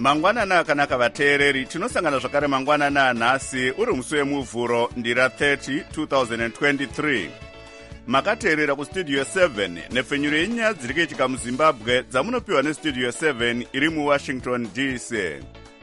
Mangwanana akanaka vateereri, tinosangana zvakare mangwanana anhasi uri musi wemuvhuro ndira 30 2023. Makateerera kustudio 7 nepfenyuro yenyaya dziri kuitika muZimbabwe dzamunopiwa nestudio 7 iri muWashington DC.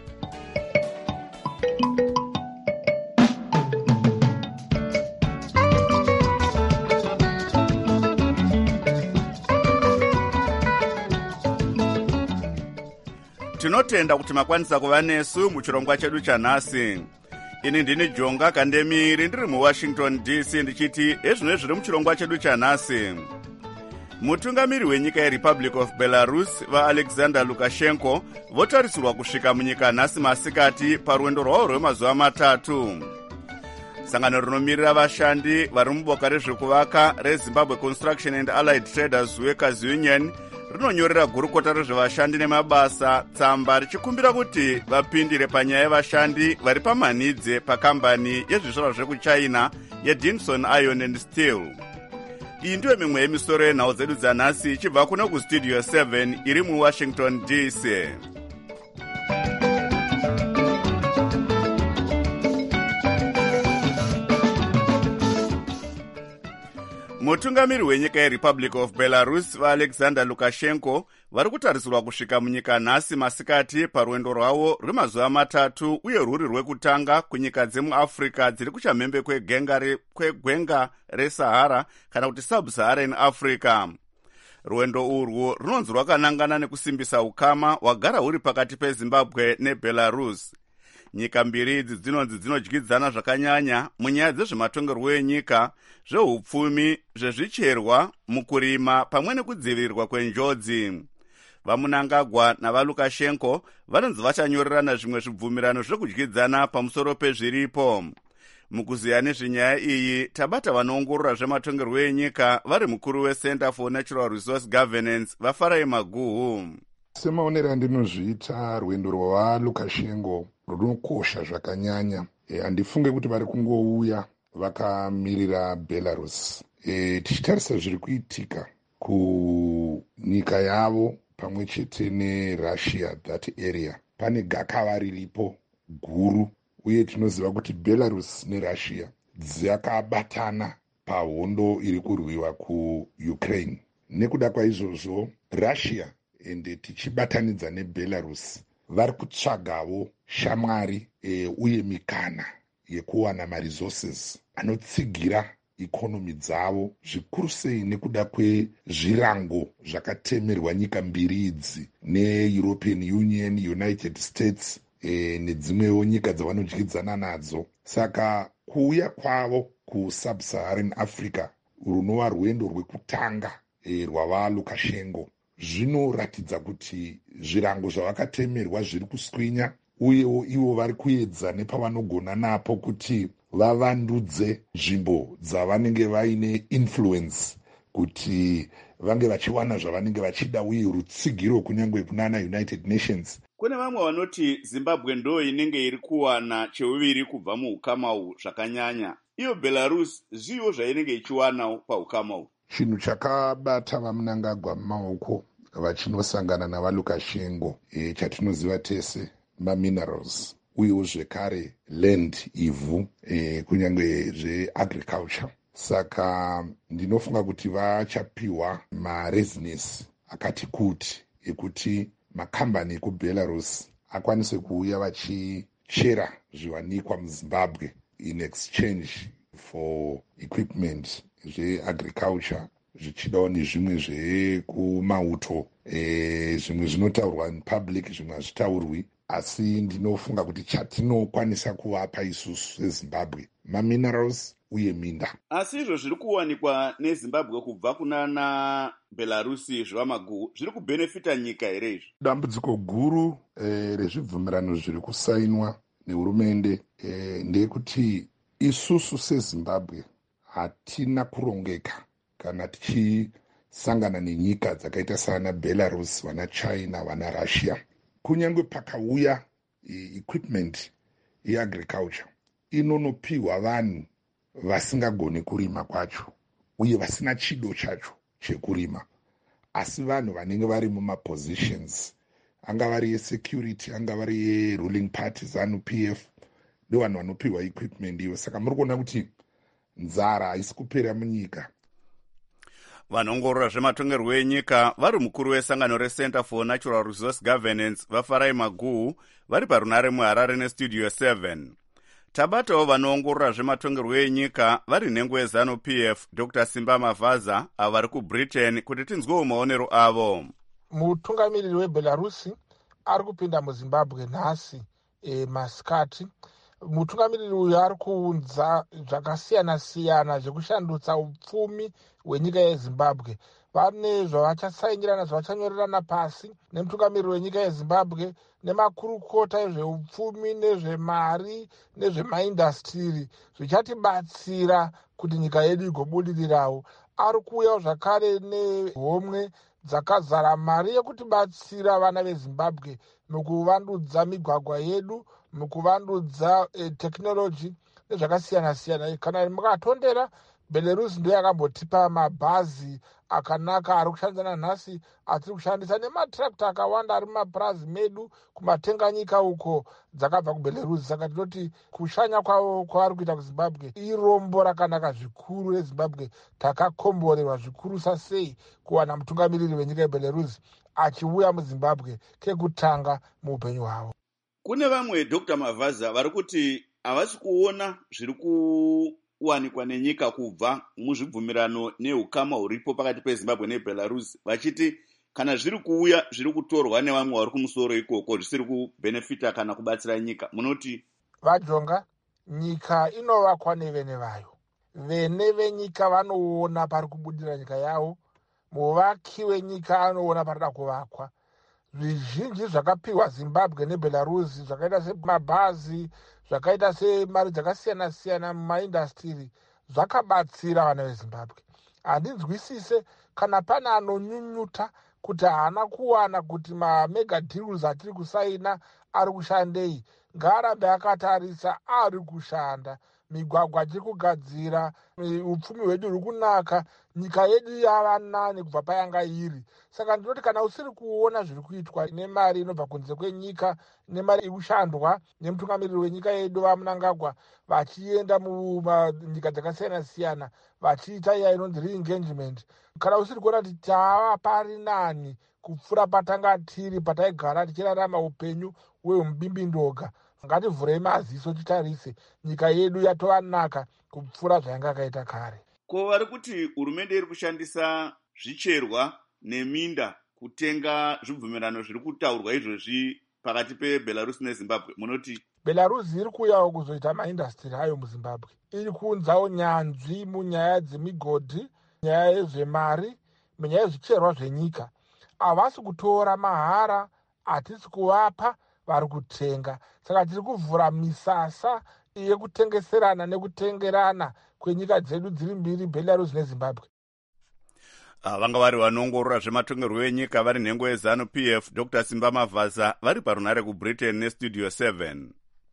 Tinotenda kuti makwanisa kuva nesu muchirongwa chedu chanhasi. Ini ndini Jonga Kandemiri ndiri muWashington DC ndichiti ezvino zviri muchirongwa chedu chanhasi. Mutungamiri wenyika yeRepublic of Belarus vaAlexander Lukashenko votarisirwa kusvika munyika nhasi masikati parwendo rwavo rwemazuva matatu. Sangano rinomirira vashandi vari muboka rezvekuvaka reZimbabwe Construction and Allied Traders Workers Union rinonyorera gurukota rezvevashandi nemabasa tsamba richikumbira kuti vapindire panyaya yevashandi vari pamanhidze pakambani yezvizvarwa zvekuchina yeDinson Iron and Steel. Iyi ndiyo mimwe yemisoro yenhau dzedu dzanhasi ichibva kuno kustudio 7 iri muWashington DC. Mutungamiri wenyika yeRepublic of Belarus vaAlexander Lukashenko vari kutarisirwa kusvika munyika nhasi masikati parwendo rwavo rwemazuva matatu uye rwuri rwekutanga kunyika dzemuAfrica dziri kuchamhembe kwegwenga reSahara kana kuti Sub-Saharan Africa. Rwendo urwu runonzi rwakanangana nekusimbisa ukama hwagara huri pakati peZimbabwe neBelarus. Nyika mbiri idzi dzinonzi dzinodyidzana zvakanyanya munyaya dzezvematongerwo enyika, zveupfumi, zvezvicherwa, mukurima pamwe nekudzivirirwa kwenjodzi. VaMnangagwa navaLukashenko vanonzi vachanyorerana zvimwe zvibvumirano zvekudyidzana pamusoro pezviripo. Mukuziya nezvenyaya iyi tabata vanoongorora zvematongerwo enyika vari mukuru weCenter for Natural Resource Governance vaFarai Maguhu. Semaonero andinozviita rwendo rwaLukashenko runokosha zvakanyanya. Handifunge kuti vari kungouya vakamirira Belarus. Tichitarisa zviri kuitika kunyika yavo pamwe chete neRussia, that area, pane gakava riripo guru, uye tinoziva kuti Belarus neRussia dzakabatana pahondo iri kurwiwa kuUkraine. Nekuda kwaizvozvo Russia ende tichibatanidza neBelarus vari kutsvagawo shamwari uye mikana yekuwana maresources anotsigira ikonomi dzavo, zvikuru sei nekuda kwezvirango zvakatemerwa nyika mbiri idzi neEuropean Union, United States nedzimwewo nyika dzavanodyidzana nadzo. Saka kuuya kwavo kuSub-Saharan Africa runova rwendo rwekutanga rwavaLukashenko zvinoratidza kuti zvirango zvavakatemerwa zviri kuswinya, uyewo ivo vari kuedza nepavanogona napo kuti vavandudze nzvimbo dzavanenge vaine influence kuti vange vachiwana zvavanenge vachida, uye rutsigiro kunyangwe kunana United Nations. Kune vamwe vanoti Zimbabwe ndo inenge iri kuwana cheuviri kubva muukama uhu zvakanyanya. Iyo Belarus zviwo zvainenge ichiwanawo paukama uhu. Chinhu chakabata vaMnangagwa mumaoko vachinosangana navaLukashenko chatinoziva tese maminerals, uyewo zvekare land, ivhu, kunyange zveagriculture. Saka ndinofunga kuti vachapiwa marezinesi akati kuti ekuti makambani ekuBelarus akwanise kuuya vachichera zviwanikwa muZimbabwe in exchange for equipment zveagriculture, zvichidawo nezvimwe zvekumauto, zvimwe zvinotaurwa mupublic, zvimwe hazvitaurwi. Asi ndinofunga kuti chatinokwanisa kuvapa isusu seZimbabwe maminerals uye minda. Asi izvo zviri kuwanikwa neZimbabwe kubva kunana Belarusi zvamaguhu zviri kubhenefita nyika here izvi? Dambudziko guru rezvibvumirano zviri kusainwa nehurumende ndeyekuti isusu seZimbabwe hatina kurongeka kana tichisangana nenyika dzakaita sana Belarus, vana China, vana Russia. Kunyange pakauya equipment yeagriculture inonopiwa vanhu vasingagoni kurima kwacho uye vasina chido chacho chekurima, asi vanhu vanenge vari mumapositions angava ari yesecurity, angava ari yeruling party ZANU-PF, ndevanhu vanopiwa equipment iyo. Saka muri kuona kuti nzara haisi kupera munyika. Vanongorora zvematongerwo enyika vari mukuru wesangano reCenter for Natural Resource Governance vaFarai Maguhu vari parunare muHarare neStudio 7. Tabatawo vanoongorora zvematongerwo enyika vari nhengo yeZANU-PF Dr. Simba Mavaza avo vari kuBritain kuti tinzwewo maonero avo. Mutungamiriri weBelarusi ari kupinda muZimbabwe nhasi masikati. Mutungamiriri uyu ari kuunza zvakasiyana-siyana zvekushandutsa upfumi hwenyika yeZimbabwe. Vane zvavachasainirana, zvavachanyorerana pasi nemutungamiriri wenyika yeZimbabwe nemakurukota ezveupfumi nezvemari nezvemaindastiri zvichatibatsira kuti nyika yedu igobudirirawo. Ari kuuyawo zvakare nehomwe dzakazara mari yekutibatsira vana veZimbabwe mukuvandudza migwagwa yedu, mukuvandudza tekinoloji nezvakasiyana-siyana. Kana mukatondera, Belarus ndiyo yakambotipa mabhazi akanaka ari kushandisana nhasi atiri kushandisa nematrakta akawanda ari mumapurazi medu kumatenganyika uko dzakabva kuBelarus. Saka tinoti kushanya kwavo kwavari kuita kuZimbabwe irombo rakanaka zvikuru reZimbabwe. Takakomborerwa zvikuru sei kuwana mutungamiriri wenyika yeBelarus achiuya muZimbabwe kekutanga muupenyu hwavo. Kune vamwe Dr. Mavaza vari kuti havasi kuona zviri kuwanikwa nenyika kubva muzvibvumirano neukama huripo pakati peZimbabwe neBelarus, vachiti kana zviri kuuya zviri kutorwa nevamwe vari kumusoro ikoko zvisiri kubhenefita kana kubatsira nyika. Munoti vajonga, nyika inovakwa nevene vayo. Vene venyika vanoona pari kubudira nyika yavo, muvaki wenyika anoona parida kuvakwa. Zvizhinji zvakapiwa Zimbabwe neBelarus zvakaita semabhazi, zvakaita semari dzakasiyana-siyana mumaindastiri zvakabatsira vana veZimbabwe. Handinzwisise kana pane anonyunyuta kuti haana kuwana kuti mamega deals atiri kusaina ari kushandei. Ngaarambe akatarisa ari kushanda. Migwagwa tiri kugadzira, upfumi hwedu huri kunaka, nyika yedu yava nani kubva payanga iri. Saka ndinoti kana usiri kuona zviri kuitwa nemari inobva kunze kwenyika, nemari ikushandwa nemutungamiriri wenyika yedu vaMnangagwa vachienda munyika dzakasiyana-siyana vachiita iya inonzi re-engagement, kana usiri kuona kuti tava pari nani kupfuura patanga tiri pataigara tichirarama upenyu hwemubimbindoga, ngativhurei maziso titarise, nyika yedu yatova naka kupfuura zvayanga yakaita kare. Ko vari kuti hurumende iri kushandisa zvicherwa neminda kutenga zvibvumirano zviri kutaurwa izvozvi pakati peBelarus neZimbabwe, munoti? Belarus iri kuuyawo kuzoita maindastiri ayo muZimbabwe. Iri kuunzawo nyanzvi munyaya dzemigodhi, nyaya yezvemari, munyaya yezvicherwa zvenyika. Havasi kutora mahara, hatisi kuvapa, vari kutenga. Saka tiri kuvhura misasa yekutengeserana nekutengerana kwenyika dzedu dziri mbiri, Belarus neZimbabwe. Vanga vari vanoongorora zvematongerwo enyika vari nhengo yeZANU-PF Dr. Simba Mavaza vari parunare kuBritain neStudio 7.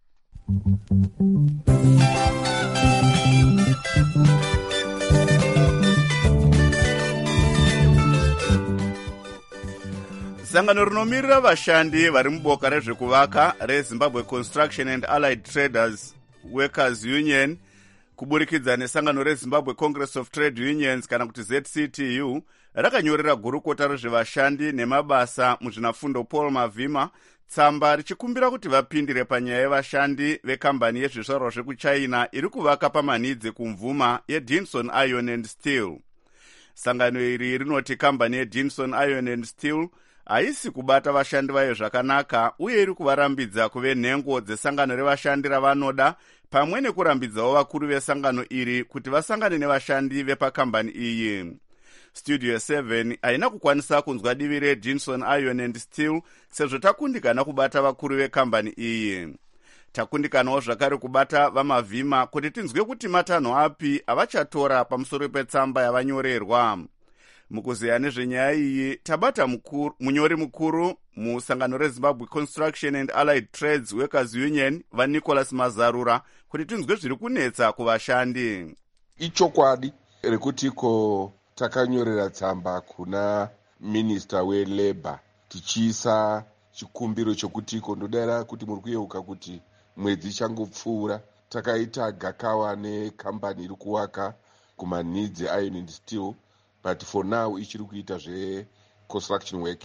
Sangano rinomirira vashandi vari muboka rezvekuvaka reZimbabwe Construction and Allied Traders Workers Union kuburikidza nesangano reZimbabwe Congress of Trade Unions kana kuti ZCTU rakanyorera gurukota rezvevashandi nemabasa muzvinafundo Paul Mavhima tsamba richikumbira kuti vapindire panyaya yevashandi vekambani yezvizvarwa zvekuchina iri kuvaka pamanhidzi kumvuma yeDinson Iron and Steel. Sangano iri rinoti kambani yeDinson Iron and Steel haisi kubata vashandi vayo zvakanaka uye iri kuvarambidza kuve nhengo dzesangano revashandi ravanoda, pamwe nekurambidzawo vakuru vesangano iri kuti vasangane nevashandi vepakambani iyi. Studio 7 haina kukwanisa kunzwa divi reDinson Iron and Steel sezvo takundikana kubata vakuru vekambani iyi. Takundikanawo zvakare kubata vaMavhima kuti tinzwe kuti matanho api avachatora pamusoro petsamba yavanyorerwa. Mukuzeya nezvenyaya iyi tabata munyori mukuru musangano reZimbabwe Construction and Allied Trades Workers Union vaNicholas Mazarura kuti tinzwe zviri kunetsa kuvashandi. Ichokwadi rekutiko takanyorera tsamba kuna Minister weLabor tichiisa chikumbiro chokutiko ndodara kuti muri kuyeuka kuti mwedzi changopfuura takaita gakawa nekambani iri kuvaka kumanidzi iron and steel, but for now ichiri kuita zveconstruction work.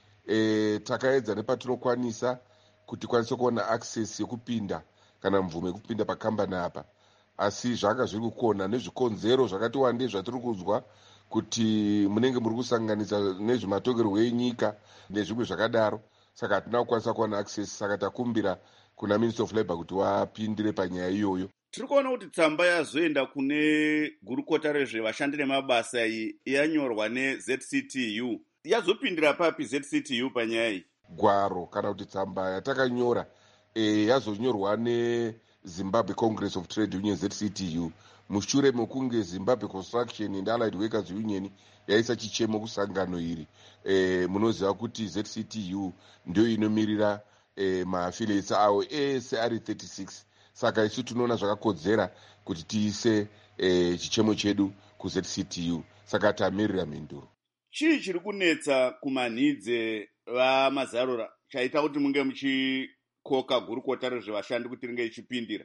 Takaedza nepatinokwanisa kuti kwanise kuona access yekupinda kana mvumo yekupinda pakambani apa, asi zvanga zviri kukona nezvikonzero zvakati wandei zvatiri kuzwa kuti munenge muri kusanganisa nezvematogerwo enyika nezvimwe zvakadaro, saka hatina kukwanisa kuwana access. Saka takumbira kuna Minister of Labour kuti wapindire panyaya iyoyo. Tiri kuona kuti tsamba yazoenda kune gurukota rezvevashandi nemabasa iyi yanyorwa neZCTU. Yazopindira papi ZCTU panyaya iyi? Gwaro kana kuti tsamba yatakanyora yazonyorwa neZimbabwe Congress of Trade Union ZCTU mushure mekunge Zimbabwe Construction and Allied Workers Union yaisa chichemo kusangano iri. Munoziva kuti ZCTU ndio inomirira maaffiliates awo ese ari 36. Saka isu tunoona zvakakodzera kuti tiise chichemo chedu kuZCTU. Saka tamirira mhinduro. Chii chiri kunetsa kumanhidze vamazarura chaita kuti munge muchikoka gurukota rezvevashandi kuti ringe ichipindira?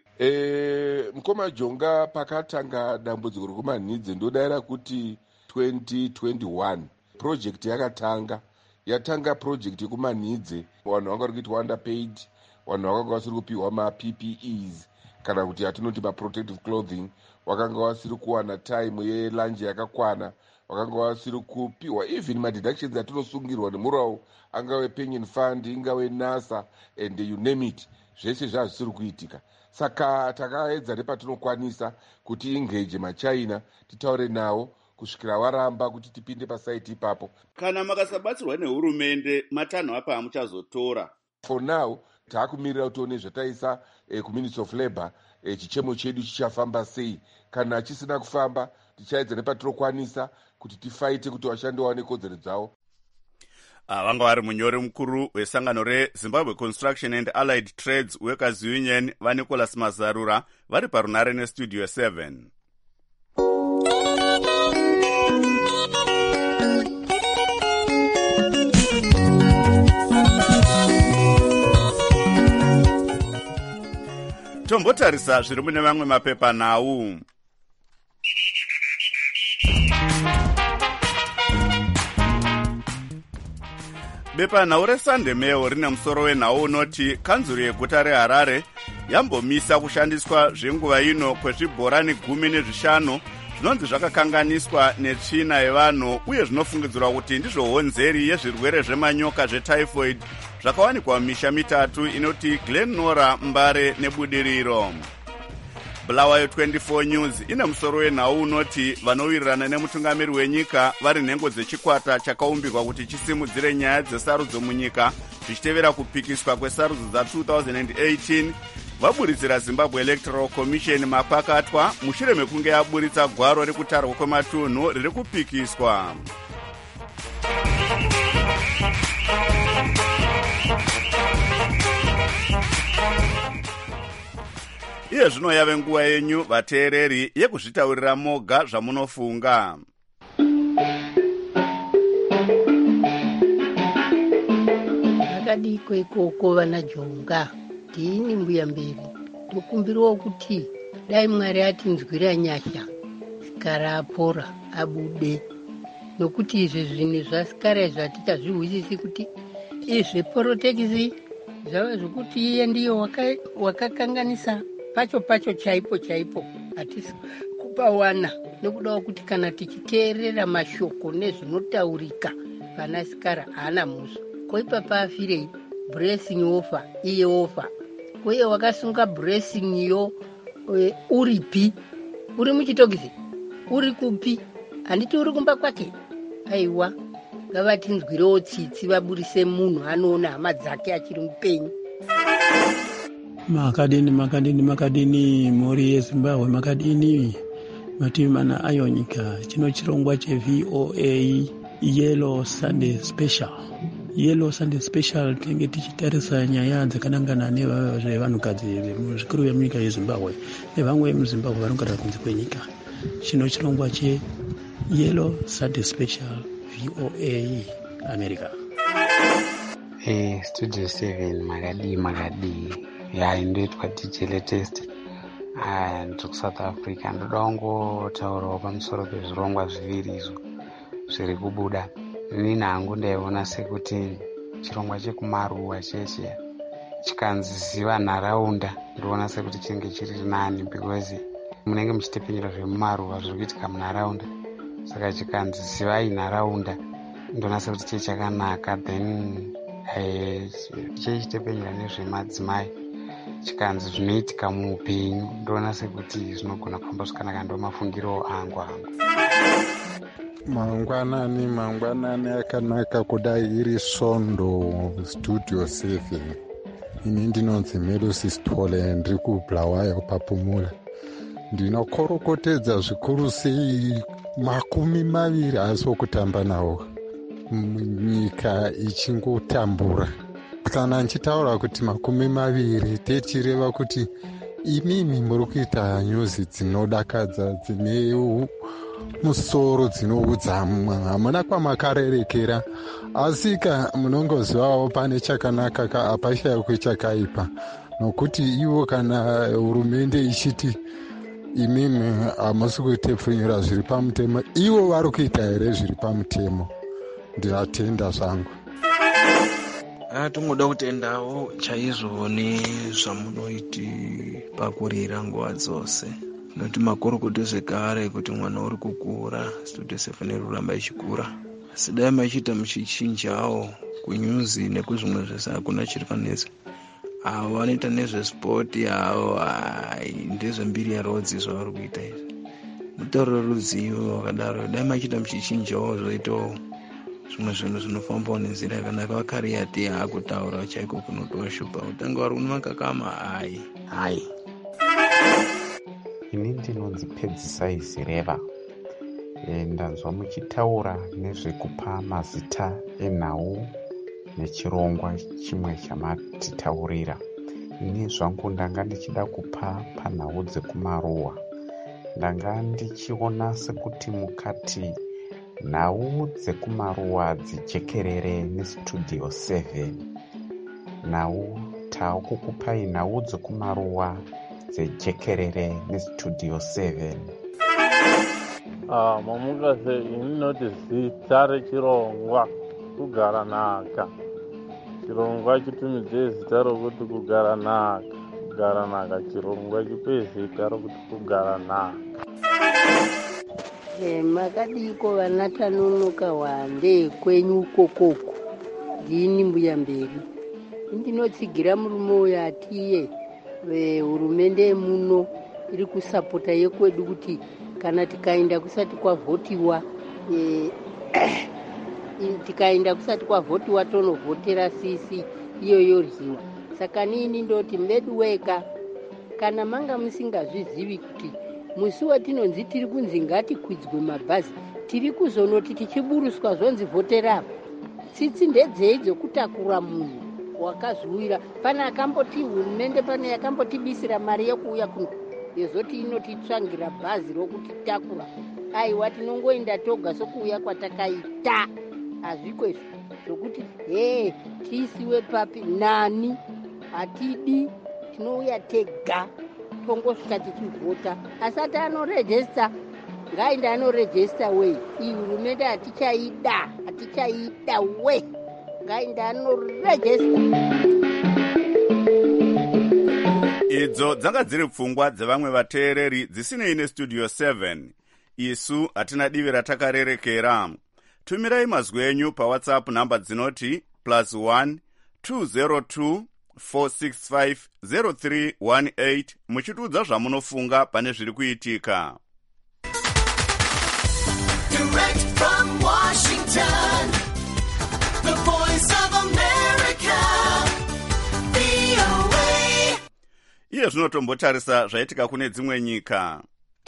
Mukoma Jonga, pakatanga dambudziko rekumanhidze ndodaira kuti 2021 project yatanga project yekumanhidze, vanhu vanga vari kuiti underpaid, vanhu vakanga vasiri kupiwa ma-PPEs kana kuti hatinoti ma-protective clothing, vakanga vasiri kuwana time yelanje yakakwana, vakanga vasiri kupiwa even ma-deductions atinosungirwa nemurawo, angave pension fund, ingave NASA and you name it, zvese zvazvisiri kuitika. Saka takaedza nepatinokwanisa kuti engage maChina titaure nawo kusvikira varamba kuti tipinde pasaiti ipapo. Kana makasabatsirwa nehurumende, matanho apa hamuchazotora? For now taakumirira kuti tione zvataisa kuMinister of Labour chichemo chedu chichafamba sei. Kana chisina kufamba tichaedza nepatinokwanisa kuti tifaite kuti vashandi vaone kodzero dzavo. Vanga vari munyori mukuru wesangano reZimbabwe Construction and Allied Trades Workers Union vaNicholas Mazarura vari parunare neStudio 7. Tombotarisa zviri mune mamwe mapepanhau. Bepanhau reSunday Mail rine musoro wenhau unoti kanzuru yeguta reHarare yambomisa kushandiswa zvenguva ino kwezvibhorani 15 zvinonzi zvakakanganiswa netsvina yevanhu uye zvinofungidzirwa kuti ndizvo honzeri yezvirwere zvemanyoka zvetyphoid zvakawanikwa mumisha mitatu inoti Glenora, Mbare neBudiriro. Bulawayo 24 News ine musoro wenhau unoti vanowirirana nemutungamiri wenyika vari nhengo dzechikwata chakaumbirwa kuti chisimudzire nyaya dzesarudzo munyika zvichitevera kupikiswa kwesarudzo dza2018 vaburitsira Zimbabwe Electoral Commission mapakatwa mushure mekunge yaburitsa gwaro rekutarwa kwematunhu riri kupikiswa. Iye zvino yave nguva yenyu vateereri yekuzvitaurira moga zvamunofunga. Akadiko ikoko vana Jonga ndini mbuya mberi mukumbiriwo kuti dai Mwari atinzwira nyasha sikara apora abude, nokuti izvi zvinhu zvasikara izvi hatichazvihwisisi kuti izvi porotekisi zvava zvokuti iye ndiyo wakakanganisa pacho chaipo hatisi kupawana, nokudawo kuti kana tichiteerera mashoko nezvinotaurika panasikara haana muso. Koipapa afirei blessing offer iye offer uye wakasunga blessing yo uripi, uri muchitokisi, uri kupi, handiti uri kumba kwake. Aiwa, ngavatinzwirewo tsitsi vaburise munhu anoona hama dzake achiri mupenyu. Makadini mhuri yeZimbabwe, makadini mativi mana ayo nyika. Chino chirongwa cheVOA Yellow Sunday Special. Yellow Sunday Special tinenge tichitarisa nyaya dzakanangana nezvevanhukadzi muzvikuru vemunyika yeZimbabwe nevamwe muZimbabwe vanogara kunze kwenyika. Chino chirongwa cheYellow Sunday Special VOA America. Studio 7 makadii indoitwa DJ Latest ndiri kuSouth Africa. Ndoda kungotaurawo pamusoro pezvirongwa zviviri izvo zviri kubuda. Inini hangu ndaiona sekuti chirongwa chekumaruwa cheche chikanzi ziva nharaunda ndoona sekuti chinenge chiri nani, because munenge muchitepenyera zvemumaruwa zviri kuitika munharaunda, saka chikanzi zivai nharaunda ndoona sekuti chii chakanaka. Then chechitepenyera nezvemadzimai chikanzi zvinoitika muupenyu, ndoona sekuti zvinogona kufamba zvakanaka. Ndo mafungiro angu. Mangwanani akanaka kudai iri Svondo Studio 7. Ini ndinonzi Melusis Tole, ndiri kuBulawayo kupapumula. Ndinokorokotedza zvikuru sei 20 asi okutamba nawo nyika ichingotambura. Kana nchitaura kuti 20 techireva kuti imimi muri kuita nyuzi dzinodakadza, dzine musoro, dzinoudza. Hamuna kwamakarerekera, asi munongozivawo pane chakanaka apashayikwi chakaipa, nokuti ivo kana hurumende ichiti imimi hamusi kuitepfunyura zviri pamutemo, ivo vari kuita here zviri pamutemo? Ndinatenda zvangu. Tomoda kutendawo chaizvo nezvamunoiti pakurira nguva dzose. Noti makorokota zvekare kuti mwana uri kukura, Studio 7 iri kuramba ichikura. Asi dai machiita muchichinjawo kunyuzi nekuzvimwe zvese hakuna chiri panetsa. Avo vanoita nezvespoti avo ndezvembiri yarodzi zvavari kuita izvi. Mutauro ruzivo wakadaro, dai machiita muchichinjawo zvoitawo zvimwe zvinhu zvinofambawo nenzira yakanaka. Vakari yati akutaura chaiko kunotoshupa utanga vari kunemakakama. Hai ini ndinonzi Pedzisai Reva. Ndanzwa muchitaura nezvekupa mazita enhau nechirongwa chimwe chamatitaurira. Ini zvangu ndanga ndichida kupa panhau dzekumaruwa. Ndanga ndichiona sekuti mukati nhau dzekumaruwa dzijekerere neStudio 7. Nhau taakukupai nhau dzekumaruwa dzejekerere neStudio 7. Mamukase inoti zita rechirongwa kugara naka. Chirongwa chitumidze zita rokuti kugara naka. Kugara naka, chirongwa chipe zita rokuti kugara naka. Makadiko vana tanonoka wande kwenyu ukokoko. Ndini mbuya mberi. Ndinotsigira murume uyo atiye hurumende muno iri kusapota yekwedu kuti kana tikaenda kusati kwavhotiwa tonovhotera sisi iyo yoryiwa. Saka nini ndoti mvedu weka kana manga musingazvizivi kuti musi watinonzi tiri kunzi ngatikwidzwe mabhazi, tiri kuzonoti tichiburuswa zvonzi vhotera. Tsitsi ndedzedzo kutakura munhu wakazviwira. Pane akamboti hurumende pane yakambotibisira mari yekuuya kuno yezoti inotitsvangira bhazi rokuti takura. Aiwa tinongoenda toga sokuuya kwatakaita. Hazviko izvo zvokuti tisiwe papi nani hatidi, tinouya tega tongosvika tichivhota. Asati anorejesta ngaende anorejesta we. Iyi hurumende hatichaida we, ngaende anorejesta. Idzo dzanga dziri pfungwa dzevamwe vateereri dzisinei neStudio 7. Isu hatina divi ratakarerekera. Tumirai mazwi enyu paWhatsApp namba dzinoti +1 202 465 0318 muchitiudza zvamunofunga pane zviri kuitika. Direct from Washington, the voice of America, VOA. Iye zvinotombotarisa zvaitika kune dzimwe nyika.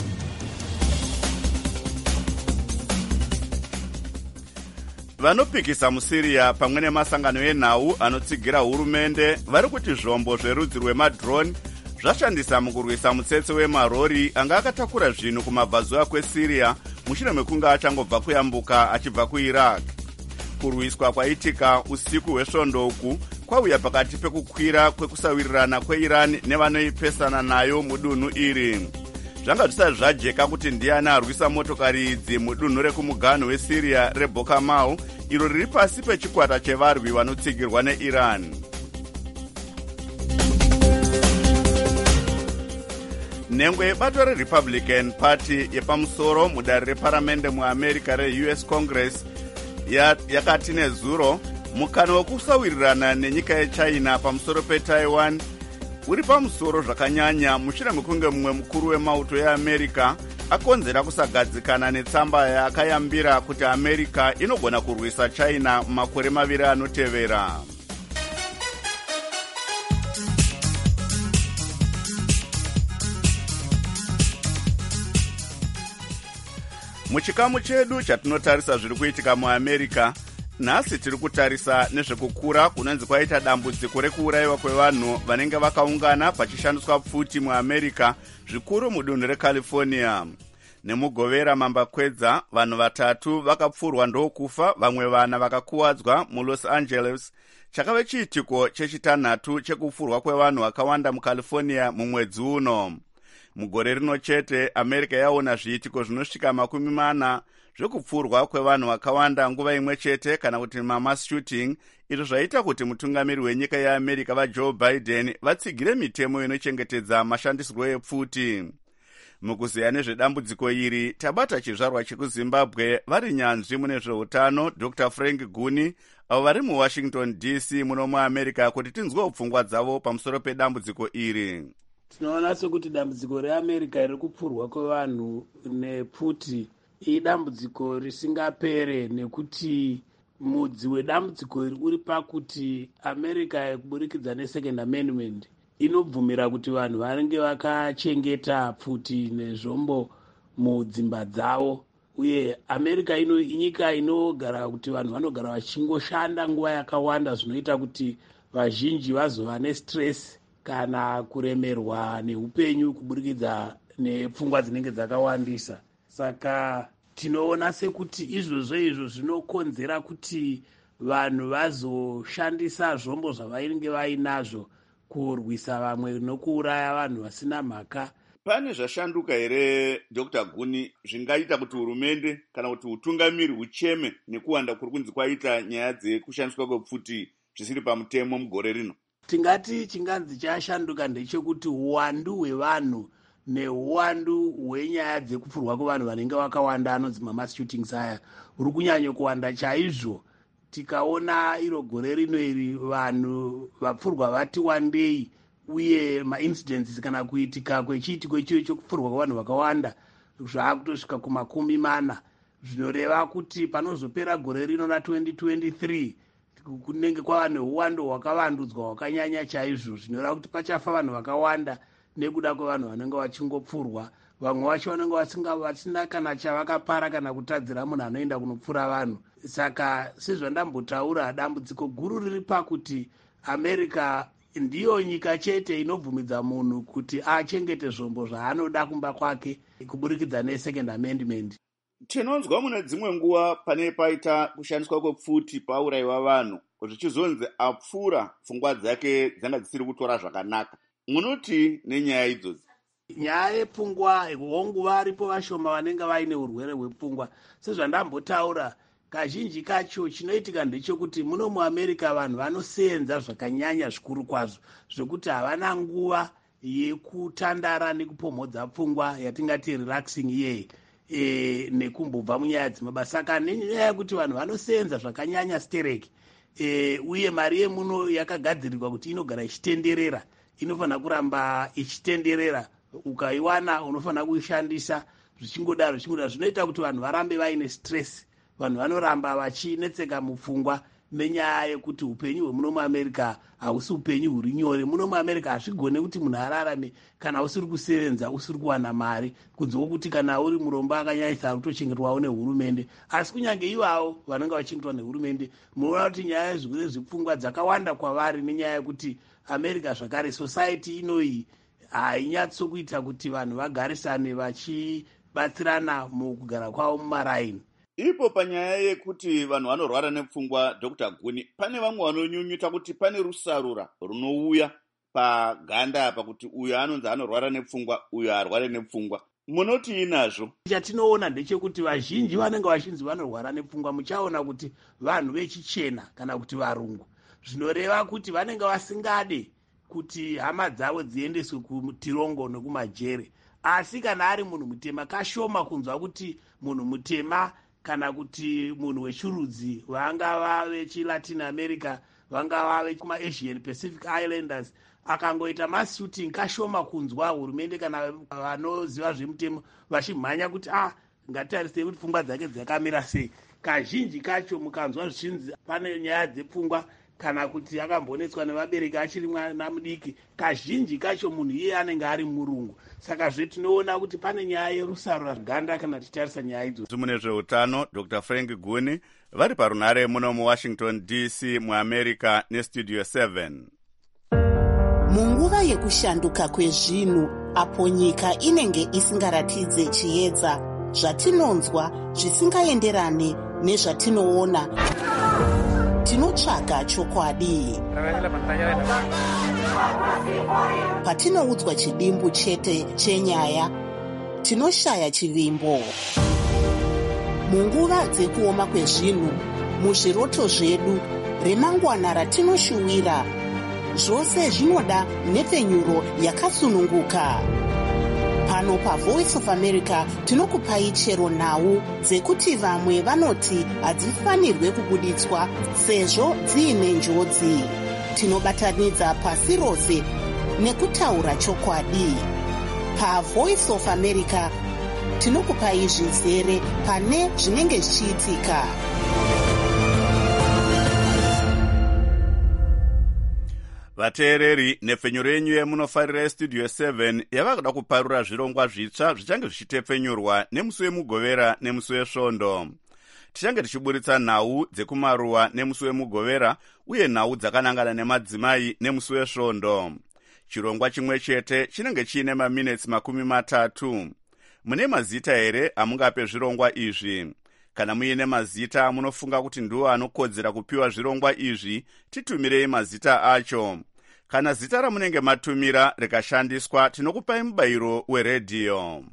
Vanopikisa muSiria pamwe nemasangano enhau anotsigira hurumende vari kuti zvombo zverudzi rwemadrone zvashandisa mukurwisa mutsetse wemarori anga akatakura zvinhu kumabvazuva kweSiria mushure mekunge achangobva kuyambuka achibva kuIraq. kurwiswa kwaitika usiku hwesvondo uku kwauya pakati pekukwira kwekusawirirana kweiran nevanoipesana nayo mudunhu iri. Zvanga zvisati zvajeka kuti ndiani arwisa motokari idzi mudunhu rekumuganhu weSyria reBokamau, iro riri pasi pechikwata chevarwi vanotsigirwa neIran. Nhengwe bato reRepublican Party yepamusoro mudare reparamende muAmerica reUS Congress yakati nezuro mukana wekusawirirana nenyika yeChina pamusoro peTaiwan uri pamusoro zvakanyanya mushure mekunge mumwe mukuru wemauto yeAmerica akonzera kusagadzikana netsamba yakayambira kuti America inogona kurwisa China mumakore maviri anotevera. Muchikamu chedu chatinotarisa zviri kuitika muAmerica, nhasi tiri kutarisa nezvekukura kunonzi kwaita dambudziko rekuurayiwa kwevanhu vanenge vakaungana pachishandiswa pfuti muAmerica, zvikuru mudunhu reCalifornia. Nemugovera mambakwedza, vanhu 3 vakapfurwa ndokufa, vamwe 4 vakakuwadzwa muLos Angeles, chakave chiitiko chechitanhatu chekupfurwa kwevanhu vakawanda muCalifornia mumwedzi uno. Mugore rino chete, America yaona zviitiko zvinosvika 40 zvekupfurwa kwevanhu vakawanda nguva imwe chete, kana kuti mass shooting, izvo zvaita kuti mutungamiri wenyika yeAmerica vaJoe Biden vatsigire mitemo inochengetedza mashandisirwo epfuti. Mukuziya nezvedambudziko iri, tabata chizvarwa chekuZimbabwe vari nyanzvi mune zveutano, Dr. Frank Guni, avo vari muWashington DC muno muAmerica, kuti tinzwewo pfungwa dzavo pamusoro pedambudziko iri. Tinoona sekuti dambudziko reAmerica riri kupfurwa kwevanhu nepfuti idambudziko risingapere, nekuti mudzi wedambudziko iri uri pakuti America kuburikidza neSecond Amendment inobvumira kuti vanhu vanenge vakachengeta pfuti nezvombo mudzimba dzavo, uye America inyika inogara kuti vanhu vanogara vachingoshanda nguva yakawanda, zvinoita kuti vazhinji vazova nestress kana kuremerwa neupenyu kuburikidza nepfungwa dzinenge dzakawandisa. Saka tinoona sekuti izvozvo zvinokonzera kuti vanhu vazoshandisa zvombo zvavainge vainazvo kurwisa vamwe nokuuraya vanhu vasina mhaka. Pane zvashanduka here, Dr. Guni, zvingaita kuti hurumende kana kuti utungamiri hucheme nekuwanda kuri kunzi kwaita nyaya dzekushandiswa kwepfuti zvisiri pamutemo mugore rino? Tingati chinganzi chashanduka ndechekuti uwandu hwevanhu neuwandu hwenyaya dzekupfurwa kwevanhu vanenge vakawanda anonzi mass shootings aya uri kunyanya kuwanda chaizvo. Tikaona iro gore rino iri vanhu vapfurwa vati wandei, uye maincidents kana kuitika kwechiitiko ichocho chokupfurwa kwevanhu vakawanda zvakutosvika ku40, zvinoreva kuti panozopera gore rino na2023 kunenge kwava neuwando hwakavandudzwa hwakanyanya chaizvo, zvinoreva kuti pachafa vanhu vakawanda nekuda kwevanhu vanenge vachingopfurwa. Vamwe vacho vanenge vasina kana chavakapara kana kutadzira munhu anoenda kunopfura vanhu. Saka sezvandambotaura, dambudziko guru riri pakuti America ndiyo nyika chete inobvumidza munhu kuti achengete zvombo zvaanoda kumba kwake kuburikidza neSecond Amendment. Tinonzwa mune dzimwe nguva pane paita kushandiswa kwepfuti paurayiwa vanhu, zvichizonzi apfura pfungwa dzake dzanga dzisiri kutora zvakanaka. Munoti nenyaya idzodzi? Nyaya yepfungwa, hongu varipo vashoma vanenge vaine urwere hwepfungwa. Sezvandambotaura, kazhinji kacho chinoitika ndechekuti muno muAmerica vanhu vanosenza zvakanyanya zvikuru kwazvo, zvekuti havana nguva yekutandara nekupomhodza pfungwa yatingati relaxing year, nekumbobva munyaya dzemabasa. Saka nenyaya yekuti vanhu vanosenza zvakanyanya stereki, uye mari yemuno yakagadzirirwa kuti inogara ichitenderera, inofanira kuramba ichitenderera. Ukaiwana unofanira kuishandisa zvichingodaro. Zvinoita kuti vanhu varambe vaine stress, vanhu vanoramba vachinetseka mupfungwa nenyaya yekuti upenyu hwemuno muAmerica hausi upenyu huri nyore. Muno muAmerica hazvigone kuti munhu ararame kana usiri kusevenza, usiri kuwana mari, kunze kwokuti kana uri murombo akanyanyisa ari kutochengetwawo nehurumende. Asi kunyange ivavo vanenge vachengetwa nehurumende, munoona kuti nyaya yezvirwere zvepfungwa dzakawanda kwavari, nenyaya yekuti America zvakare society inoyi hainyatsokuita kuti vanhu vagarisane vachibatsirana mukugara kwavo mumaraini. Ipo panyaya yekuti vanhu vanorwara nepfungwa, Dr. Guni, pane vamwe vanonyunyuta kuti pane rusarura runouya paganda apa kuti uyo anonzi anorwara nepfungwa, uyo arware nepfungwa. Munoti inazvo? Chatinoona ndechekuti vazhinji vanenge vachinzi vanorwara nepfungwa muchaona kuti vanhu vechichena kana kuti varungu. Zvinoreva kuti vanenge vasingade kuti hama dzavo dziendeswe kutirongo nekumajere. Asi kana ari munhu mutema, kashoma kunzwa kuti munhu mutema kana kuti munhu wechirudzi vangava vechiLatin America, vangava vekumaAsian Pacific Islanders, akangoita mashooting, kashoma kunzwa hurumende kana vanoziva zvemutemo vachimhanya kuti ngatarisei kuti pfungwa dzake dzakamira sei. Kazhinji kacho mukanzwa zvichinzi pane nyaya dzepfungwa kana kuti akambonetswa nevabereki achiri mwana mudiki, kazhinji kacho munhu iye anenge ari murungu. Saka tinoona kuti pane nyaya yerusarura ganda kana tichitarisa nyaya idzodzo. Mune zveutano, Dr. Frank Guni vari parunare muno muWashington DC muAmerica neStudio 7. Munguva yekushanduka kwezvinhu, apo nyika inenge isingaratidze chiedza, zvatinonzwa zvisingaenderane nezvatinoona, tinotsvaga chokwadi. Patinoudzwa chidimbu chete chenyaya, tinoshaya chivimbo. Munguva dzekuoma kwezvinhu, muzviroto zvedu, remangwana ratinoshuwira, zvose zvinoda nhepfenyuro yakasununguka. Pano paVoice of America tinokupai chero nhau dzekuti vamwe vanoti hadzifanirwe kubuditswa sezvo dziine njodzi. Tinobatanidza pasi rose nekutaura chokwadi. PaVoice of America tinokupai zvizere pane zvinenge zvichiitika. Vateereri, nhepfenyuro yenyu yemunofarira yeStudio 7 yava kuda kuparura zvirongwa zvitsva zvichange zvichitepfenyurwa nemusi wemugovera nemusi wesvondo. Tichange tichiburitsa nhau dzekumaruwa nemusi wemugovera uye nhau dzakanangana nemadzimai nemusi wesvondo. Chirongwa chimwe chete chinenge chiine maminitsi 30. Mune mazita here amungape zvirongwa izvi? Kana muine mazita munofunga kuti ndiwo anokodzera kupiwa zvirongwa izvi, titumirei mazita acho. Kana zita ramunenge matumira rikashandiswa, tinokupai mubayiro weredhiyo.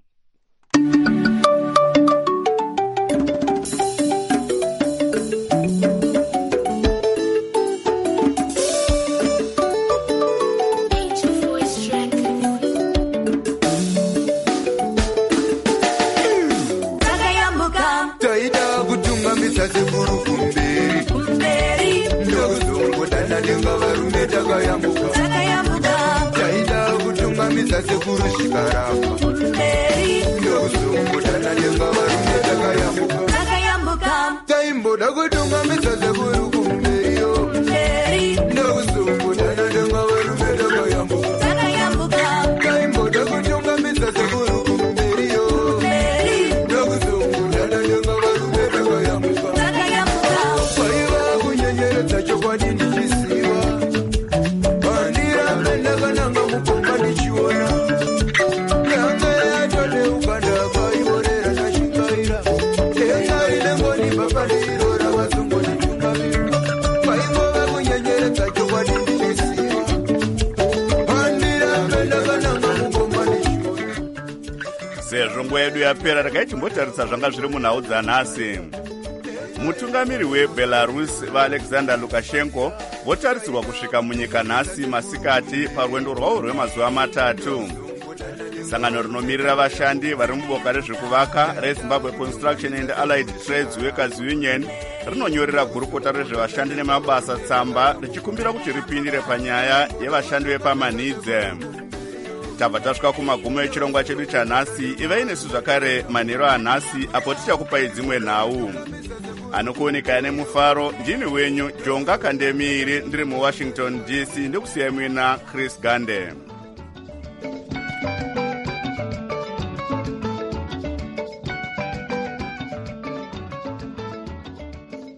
Sezvo nguva yedu yapera, regai timbotarisa zvanga zviri munhau dzanhasi. Mutungamiri weBelarus vaAlexander Lukashenko votarisirwa kusvika munyika nhasi masikati parwendo rwavo rwemazuva 3. Sangano rinomirira vashandi vari muboka rezvekuvaka reZimbabwe Construction and Allied Trades Workers Union rinonyorera gurukota rezvevashandi nemabasa tsamba richikumbira kuti ripindire panyaya yevashandi vepamanhidze. Tabva tasvika kumagumo echirongwa chedu chanhasi. Ivai nesu zvakare manheru anhasi apo tichakupai dzimwe nhau. Anokuoneka nemufaro ndini wenyu Jonga Kandemiri ndiri muWashington DC, ndikusiyai muina Chris Gande.